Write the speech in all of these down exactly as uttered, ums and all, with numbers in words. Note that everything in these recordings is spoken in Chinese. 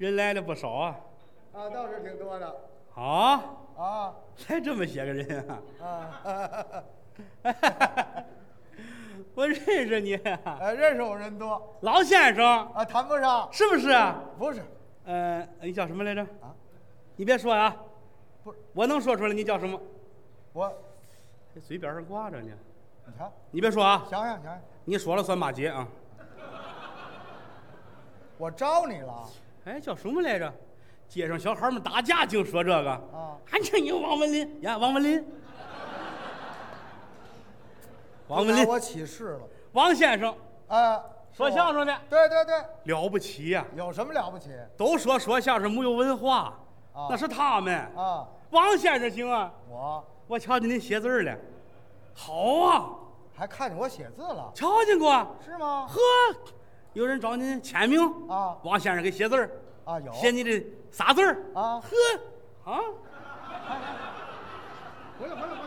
人来了不少啊。 啊，倒是挺多的。 啊啊， 才这么些个人啊！ 啊， 我认识你、啊， 哎，认识我人多。 老先生啊，谈不上。 是不是啊？ 不是。 呃，你叫什么来着？ 啊， 你别说啊， 不是， 我能说出来你叫什么。 我， 这嘴边上挂着呢。 你看， 你别说啊， 想想想想， 你说了算骂街啊。 我招你了。 哎，叫什么来着？街上小孩们打架净说这个啊！ 还叫你王文林呀，王文林，王文林， 我起誓了。 王先生， 啊， 说相声的， 对对对， 了不起呀！ 有什么了不起？ 都说说相声没有文化， 啊， 那是他们啊。 王先生行啊， 我我瞧见您写字了，好啊， 还看见我写字了， 瞧见过是吗？ 呵，有人找您签名啊， 王先生给写字儿啊，有写你的仨字儿啊， 呵啊， 回来回来回来，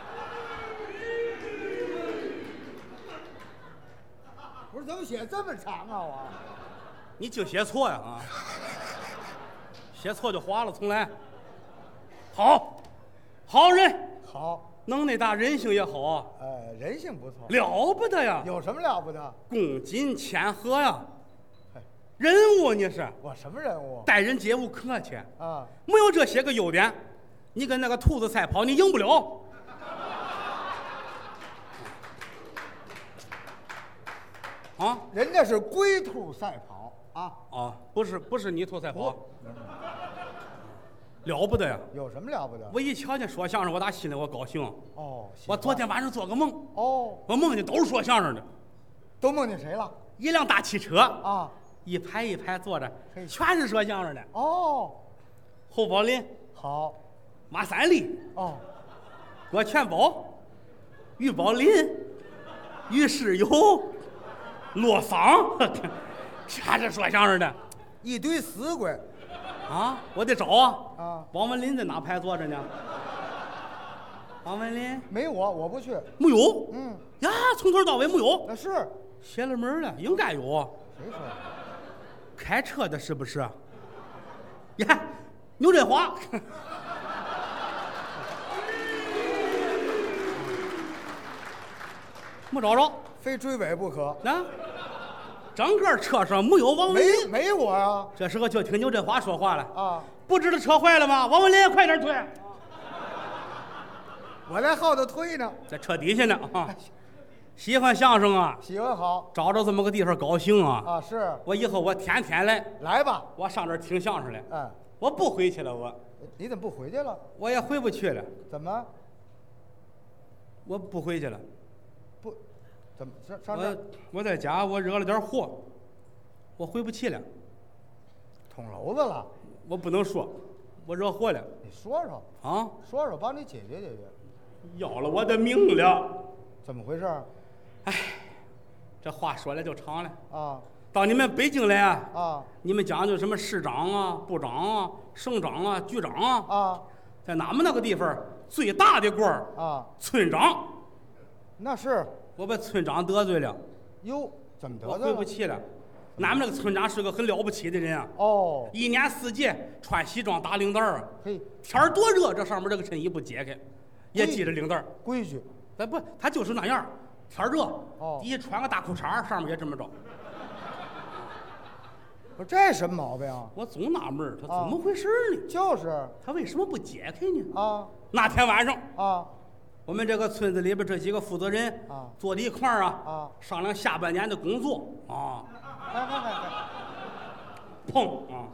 不是怎么写这么长啊我？ 你就写错呀啊，写错就划了，重来。好，好人， 好， 能耐大，人性也好啊， 呃，人性不错， 了不得呀！ 有什么了不得？ 恭谨谦和呀， 嘿， 人物你是我什么人物？ 待人接物客气啊， 没有这些个优点，你跟那个兔子赛跑，你赢不了。啊， 人家是龟兔赛跑啊！ 啊，不是不是你兔赛跑，了不得呀！ 有什么了不得？ 我一瞧见说相声，我打心里我高兴。 哦， 我昨天晚上做个梦， 哦， 我梦见都是说相声的， 都梦见谁了？ 一辆大汽车啊， 一排一排坐着， 嘿全是说相声的。 哦， 侯宝林、 好， 马三立、 哦， 郭全宝、于宝林、于世友、骆桑，全是说相声的一堆死鬼啊！我得找啊！ 啊！ 王文林在哪排坐着呢？王文林没我，我不去。 没有。 嗯， 呀，从头到尾没有， 那是邪了门了，应该有。 谁说的？ 开车的是不是？呀，牛振华。没找着， 非追尾不可。 啊，整个车上没有王文没林。 没我呀！ 这时候就听牛振华说话了啊， 不知道车坏了吗？王文林，快点推！ 我在后头推呢。 在车底下呢啊！喜欢相声啊， 喜欢好找着这么个地方高兴啊！ 啊，是我以后我天天来， 来吧。 我上这儿听相声来。 嗯， 我不回去了，我你怎么不回去了？ 我也回不去了， 怎么我不回去了。 不？怎么上上这我儿我在家我惹了点祸，我回不去了。 捅娄子了？ 我不能说，我惹祸了你说说啊！ 说说，帮你解决解决。 要了我的命了！ 怎么回事？ 哎，这话说来就长了。 啊到你们北京来啊， 啊你们讲究什么市长啊、部长啊、省长啊、局长啊， 啊在俺们那个地方最大的官儿啊！ 村长， 那是我把村长得罪了， 哟，怎么得我罪了？ 回不去了。俺们那个村长是个很了不起的人啊， 哦， 一年四季穿西装打领带儿啊， 嘿， 天儿多热，这上面这个衬衣不解开，也系着领带儿。 规矩咱不，他就是那样，天儿热， 哦底下穿个大裤衩儿，上面也这么着。 不是这什么毛病啊？ 我总纳闷儿，他啊怎么回事呢？ 就是他为什么不解开呢？ 啊那天晚上， 啊我们这个村子里边这几个负责人啊坐在一块儿啊， 啊！ 商量下半年的工作啊， 来来来来， 砰啊，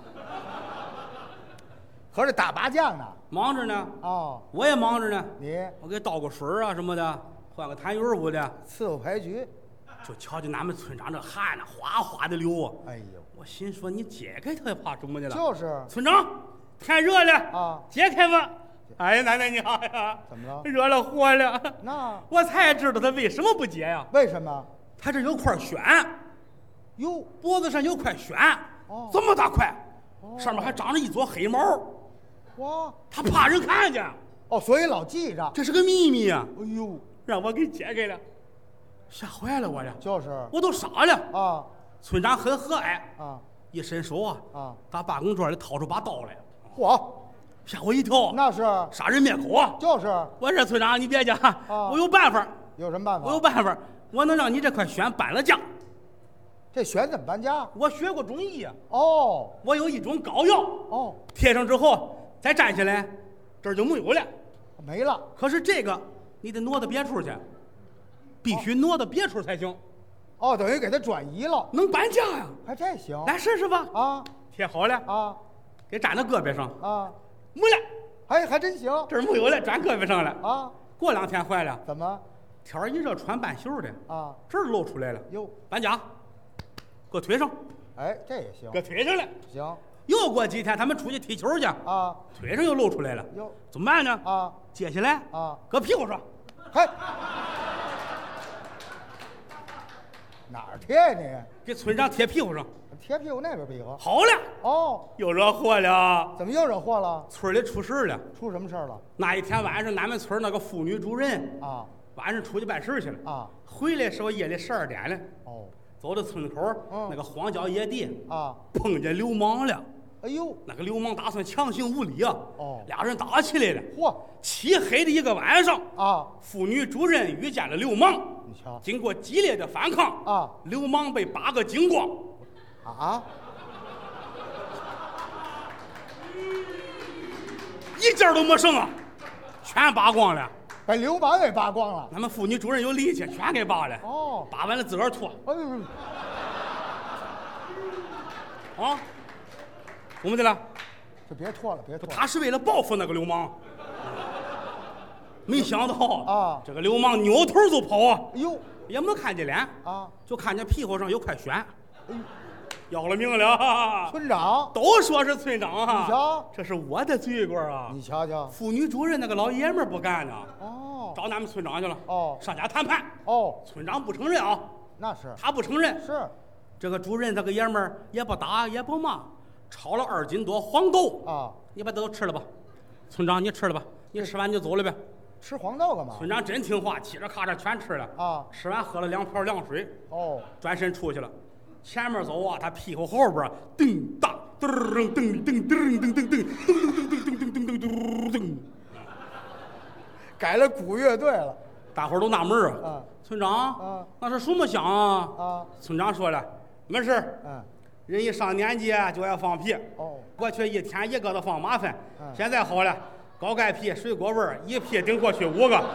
合着打麻将呢？ 忙着呢， 哦， 我也忙着呢， 你我给倒个水儿啊什么的，换个痰盂儿的， 伺候牌局。 就瞧见俺们村长这汗呢哗哗的流啊。 哎呦， 我心说你解开他怕什么的了？ 就是村长，天热了啊， 解开吧。哎呀，奶奶你好呀！ 怎么了？ 惹了祸了。 那我才知道他为什么不解呀？ 为什么？ 他这有块癣， 哟， 脖子上有块癣， 哦这么大块， 哦上面还长着一撮黑毛。 哇， 他怕人看见， 哦，所以老记着。 这是个秘密呀、 哎呦， 让我给解开了，吓坏了我了， 就是我都傻了。 啊村长很和蔼， 啊， 一伸手啊， 啊， 打办公桌里掏出把刀来， 嚯， 吓我一跳。 那是杀人灭口啊！ 就是我说村长，你别讲， 啊我有办法， 有什么办法？ 我有办法，我能让你这块癣搬了家。 这癣怎么搬家？ 我学过中医啊， 哦我有一种膏药， 哦， 贴上之后再站起来，这儿就没有了。 没了。 可是这个你得挪到别处去，必须挪到别处才行， 哦，等于给他转移了， 能搬家呀、 还这行？ 来试试吧。 啊贴好了， 啊给粘到胳膊上， 啊， 没了， 还还真行这儿没有了，粘胳膊上了。 啊？ 过两天坏了， 怎么天儿一热穿半袖的， 啊？ 这儿露出来了， 哟， 搬家，搁腿上， 哎，这也行搁腿上了。 行又过几天，他们出去踢球去， 啊？ 腿上又露出来了， 哟怎么办呢？ 啊接下来啊， 搁屁股上， 还哪儿贴你？ 给村长贴屁股上， 贴屁股那边屁股。 好了， 哦， 又惹祸了， 怎么又惹祸了？ 村里出事了。 出什么事儿了？ 那一天晚上，俺们村那个妇女主任啊晚上出去办事去了， 啊回来时候夜里十二点了， 哦走到村口嗯那个荒郊野地， 啊！ 碰见流氓了。 哎呦， 那个流氓打算强行无理啊， 哦俩人打起来了。 嚯漆黑的一个晚上， 啊！ 妇女主任遇见了流氓， 你瞧经过激烈的反抗， 啊流氓被扒个精光， 啊！ 一件都没剩啊，全扒光了。 把流氓给扒光了。 咱们妇女主任有力气，全给扒了。 哦， 扒完了自个儿脱哎呦， 啊，怎么的了？ 这别脱了，别脱了。 他是为了报复那个流氓，没想到啊这个流氓扭头就跑啊， 哎呦也没看见脸， 啊！ 就看见屁股上有块癣， 哎呦， 要了命了。 村长， 都说是村长啊， 你瞧这是我的罪过啊。 你瞧瞧。 妇女主任那个老爷们儿不干呢， 哦找咱们村长去了。 哦上家谈判， 哦， 村长不承认啊， 那是他不承认。 是这个主任这个爷们儿也不打也不骂，炒了二斤多黄豆， 啊。 你把这都吃了吧。村长你吃了吧，你吃完就走了呗。 吃黄豆干嘛？ 村长真听话，嘁哧咔嚓全吃了啊吃完喝了两瓢凉水， 哦， 转身出去了。前面走啊，他屁股后边噔当噔噔噔噔噔噔噔噔噔噔噔噔噔噔噔， 改了古乐队了。 大伙儿都纳闷啊。 嗯村长， 嗯那是什么香啊？ 啊村长说了，没事儿， 嗯人一上年纪就爱放屁。 哦过去一天一个都放麻烦， 嗯现在好了，高钙屁、水果味儿，一屁顶过去五个。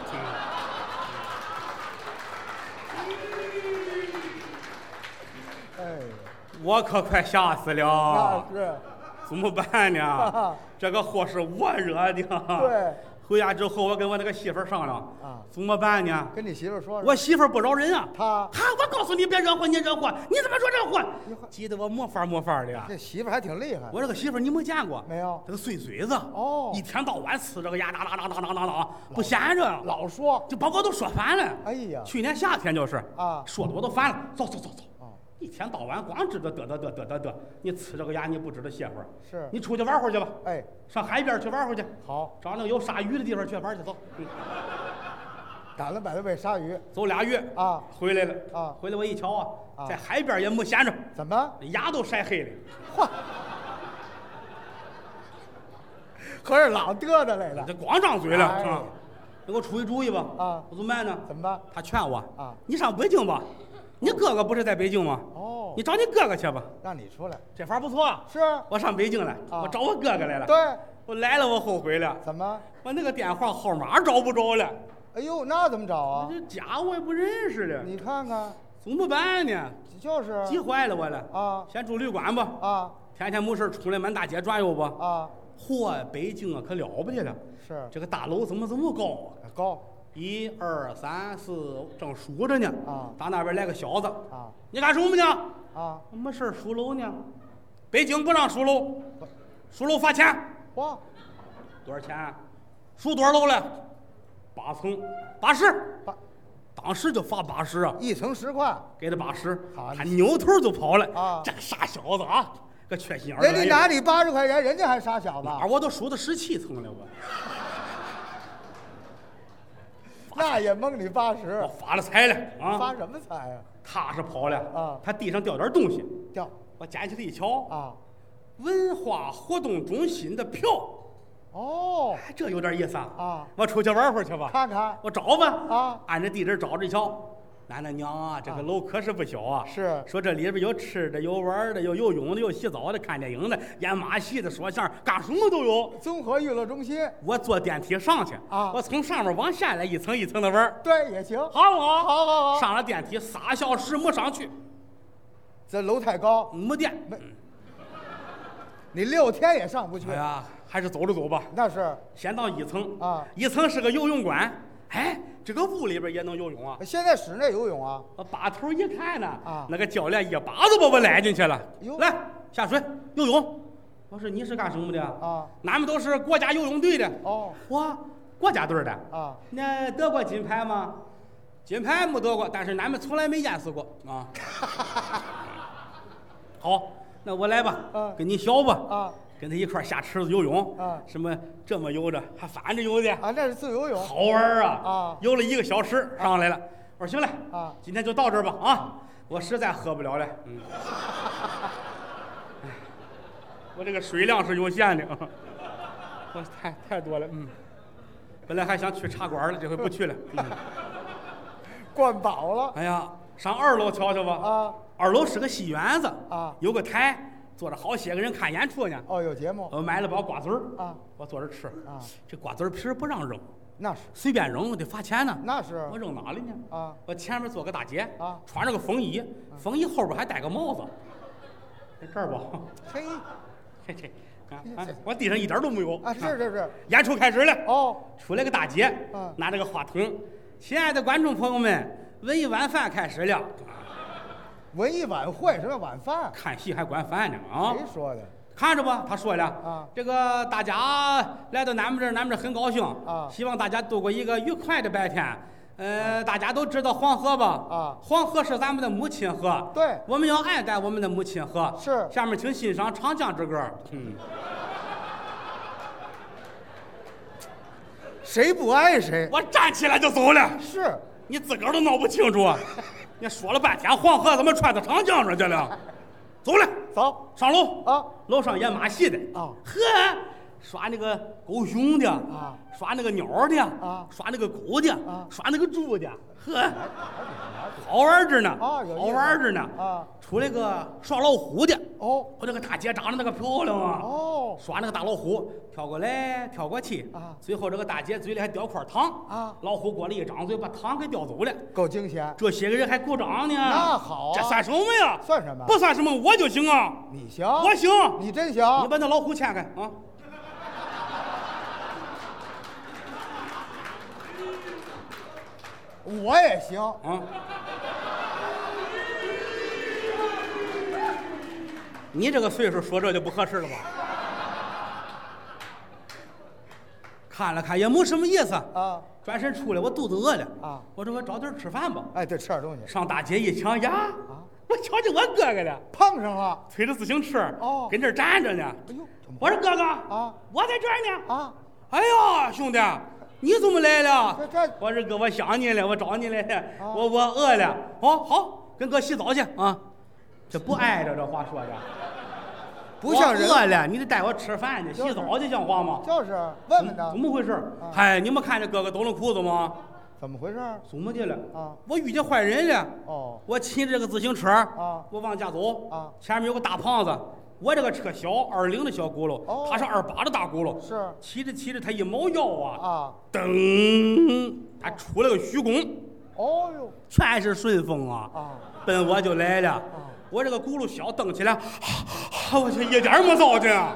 哎， 我可快吓死了那，是怎么办呢？这个祸是我惹的。 对， 回家之后，我跟我那个媳妇儿商量啊， 怎么办呢？ 跟你媳妇说说。 我媳妇儿不饶人啊， 他哈，我告诉你别惹祸，你惹祸，你怎么说这祸你还？ 急得我没法没法的。 这媳妇还挺厉害。 我这个媳妇儿你没见过？ 没有这个碎嘴子哦一天到晚呲这个牙，哒哒哒哒哒哒哒，不闲着， 老说。 就把我都说烦了。 哎呀去年夏天就是啊说的我都烦了。走走走走， 哦， 一天到晚光知道嘚嘚嘚嘚嘚嘚，你呲这个牙你不知道歇会儿。 是你出去玩会儿去吧， 哎， 上海边去玩会儿去， 好， 找那个有鲨鱼的地方去玩去，走。嗯赶了百位鲨鱼走俩月啊回来了啊回来我一瞧啊， 啊在海边也没闲着， 怎么？ 牙都晒黑了。 嚯，合着老嘚嘚来了。 这光张嘴了哎啊！你给我出一主意吧。 啊我怎么办呢？ 怎么办？ 他劝我啊你上北京吧，你哥哥不是在北京吗？ 哦你找你哥哥去吧， 让你出来。 这法儿不错啊。 是。 我上北京了， 啊我找我哥哥来了。 对。 我来了，我后悔了， 怎么？ 我那个电话号码找不着了， 哎呦，那怎么找啊？ 这家我也不认识了， 你看看， 怎么办呢？ 就是急坏了我了。 啊先住旅馆吧， 啊天天没事出来满大街转悠吧。 啊， 嚯，北京啊可了不得了， 是这个大楼怎么这么高啊？ 高一二三四，正数着呢。 啊打那边来个小子， 啊你干什么呢？ 啊！ 没事数楼呢。北京不让数楼，数楼罚钱。 哇， 多少钱？数多少楼了？八层，八十。 八当时就罚八十啊， 一层十块， 给他八十， 好他扭头就跑了。 啊这个傻小子啊，个缺心眼儿。 人家拿你八十块钱，人家还傻小子， 哪儿我都数到十七层了，我那也蒙你八十我，发了财了啊！ 发什么财啊？ 他是跑了啊他地上掉点东西， 掉我捡起来一瞧啊， 文化活动中心的票。 哦， 哎，这有点意思啊！ 啊， 我出去玩会儿去吧。 看看我找吧。 啊， 按着地址找着一瞧，俺那娘啊，这个楼可是不小啊！ 是， 说这里边有吃的，有玩的，有游泳的，有洗澡的，看电影的，演马戏的，说相声，干什么都有。 综合娱乐中心。 我坐电梯上去啊， 我从上面往下来，一层一层的玩。 对，也行。 好不好？ 好好好。 上了电梯，仨小时没上去。 这楼太高， 没电。 没。你六天也上不去。 哎呀，还是走着走吧。 那是。 先到一层啊， 一层是个游泳馆。哎，这个屋里边也能游泳啊？ 现在室内游泳啊？ 我把头一看呢， 啊， 那个教练一把就把我拉进去了。 哟， 来下水游泳。我说你是干什么的？ 啊， 俺们都是国家游泳队的。 哦， 我国家队的。 啊， 那得过金牌吗？金牌没得过，但是俺们从来没淹死过啊。好，那我来吧， 啊， 跟你学吧。 啊。 跟他一块下池子游泳啊， 什么这么游着，还反着游的啊，那是自由游泳， 好玩啊！ 啊， 游了一个小时上来了。我说行了啊， 今天就到这儿吧啊！我实在喝不了了，嗯，我这个水量是有限的，我太太多了，嗯，本来还想去茶馆了，这回不去了，嗯， 灌饱了。 哎呀，上二楼瞧瞧吧啊， 二楼是个戏园子啊， 有个台。坐着好些个人看演出呢。 哦，有节目。 我买了包瓜子儿啊， 我坐着吃啊。 这瓜子儿皮儿不让扔， 那是随便扔得罚钱呢。 那是我扔哪里呢？ 啊， 我前面坐个大姐啊， 穿着个风衣，风衣后边还戴个帽子，在这儿不？ 嘿， 嘿嘿，啊，我地上一点都没有啊！是是是， 演出开始了。 哦， 出来个大姐， 嗯， 拿着个话筒，亲爱的观众朋友们，文艺晚饭开始了。 文艺晚会什么晚饭？ 看戏还管饭呢啊！ 谁说的？ 看着吧，他说了啊， 这个大家来到俺们这儿，俺们这儿很高兴啊， 希望大家度过一个愉快的白天。呃，啊、大家都知道黄河吧？ 啊， 黄河是咱们的母亲河。 对， 我们要爱戴我们的母亲河。 是。 下面请欣赏《长江之歌》。嗯。 谁不爱谁？ 我站起来就走了。 是。 你自个儿都闹不清楚。你说了半天黄河怎么穿到长江上去了？走了， 走上楼啊！ 楼上演马戏的啊， 呵，耍那个狗熊的啊， 耍那个鸟的啊， 耍那个狗的啊， 耍那个猪的，呵，好玩着呢啊， 好玩着呢啊！ 出来个耍老虎的哦， 我那个大姐长得那个漂亮啊哦， 耍那个大老虎，跳过来跳过去啊， 最后这个大姐嘴里还叼块糖啊， 老虎过来一张嘴把糖给叼走了， 够惊险。 这些个人还鼓掌呢， 那好啊， 这算什么呀？ 算什么？ 不算什么，我就行啊。 你行， 我行， 你真行。 你把那老虎牵开啊。 我也行啊。你这个岁数说这就不合适了吧？看了看也没什么意思啊。 转身出来，我肚子饿了啊。 我说我找地儿吃饭吧。 哎，对，吃点东西。 上大街一瞧呀， 啊， 我瞧见我哥哥了， 碰上了， 推着自行车哦， 跟这儿站着呢。 哎呦， 我说哥哥啊， 我在这儿呢。 啊， 哎呀，兄弟，你怎么来了？ 这这， 我说哥，我想你了，我找你来了， 啊、 我我饿了。哦，好，跟哥洗澡去啊。这不挨着，这话说的。 不像人。 我饿了，你得带我吃饭去，洗澡去，像话吗？ 就是问问他怎么回事？ 啊、 嗨，你没看见哥哥抖了裤子吗？ 怎么回事？ 怎么的了？ 啊， 我遇见坏人了。 哦， 我骑着这个自行车啊， 我往家走啊， 前面有个大胖子。我这个车小，二零的小轱辘， 哦、 他是二八的大轱辘。 是。 骑着骑着，他一猫腰啊， 啊， 噔，他出了个虚弓。 哦呦， 全是顺风啊！ 啊， 奔我就来了。 啊， 我这个轱辘小，蹬起来，我去一点没糟践，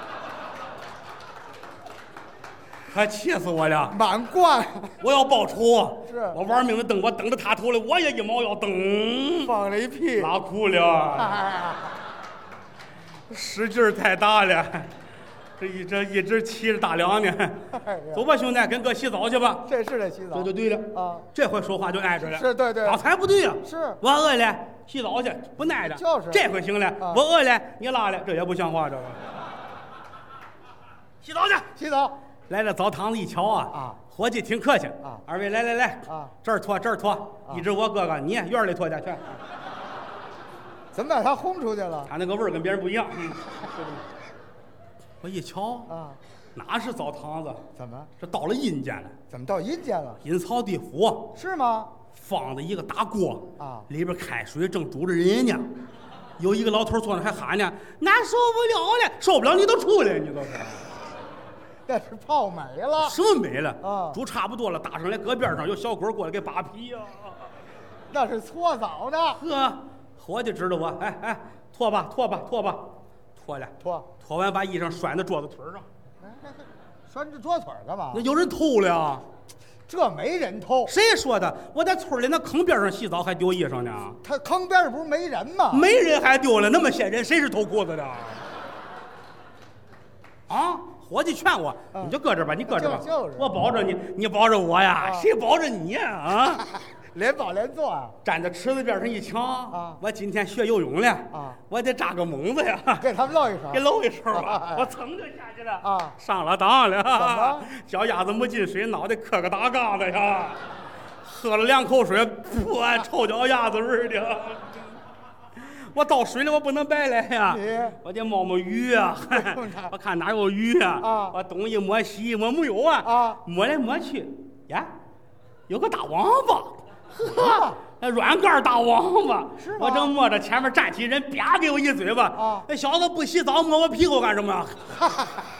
可气死我了！ 满贯， 我要报仇。 是我玩命的蹬，我蹬着他头了，我也一猫腰蹬， 放了一屁， 拉裤了，使劲太大了。这一直一直骑着大梁呢， 哎、 走吧，兄弟，跟哥洗澡去吧。 这是得洗澡， 这就对了啊！ 这回说话就挨着了。 是，对对。 刚才不对呀、啊。 是。 我饿了，洗澡去，不耐着。 就是。 这回行了，啊、我饿了，你拉了，这也不像话，这个。洗澡去， 洗澡。 来了澡堂子一瞧啊， 啊， 伙计挺客气啊。 二位来来来， 啊， 这儿脱这儿脱，一直我哥哥你院里脱去去。 怎么把他轰出去了？ 他那个味儿跟别人不一样。嗯、我一瞧啊， 哪是澡堂子？ 怎么？ 这到了阴间了。 怎么到阴间了？ 阴曹地府是吗？ 放的一个大锅啊， 里边开水正煮着人呢。有一个老头坐那还喊呢：“俺受不了了，受不了你都出来，你都是。” 那是泡美了。 什么美了？ 啊， 煮差不多了，打上来搁边上，有小鬼过来给扒皮呀、啊。 那是搓澡的。 呵，伙计知道我，哎哎，脱吧脱吧脱吧，脱了脱， 脱完把衣裳拴在桌子腿上。 哎，拴着桌腿干嘛？ 那有人偷了。 这没人偷。谁说的？我在村里那坑边上洗澡还丢衣裳呢。 他坑边上不是没人吗？ 没人还丢了，那么些人，谁是偷裤子的？啊！伙计劝我，你就搁这吧，你搁这吧， 就是， 我保着你，你保着我呀，谁保着你呀？啊！ 连保连坐啊！ 站在池子边上一瞧啊， 我今天学游泳了啊， 我得扎个猛子呀， 给他们露一手， 给露一手吧，我噌就下去了啊， 上了当了， 怎么？ 脚丫子没进水，脑袋磕个大杠子呀，喝了两口水，噗，臭脚丫子味的。我到水里我不能白来呀，我得摸摸鱼啊，我看哪有鱼啊， 啊我东一摸西一摸没有啊， 啊， 摸来摸去，呀，有个大王八。呵，那软盖大王八，我正摸着，前面站起人，啪给我一嘴巴。啊，那小子不洗澡摸我屁股干什么呀？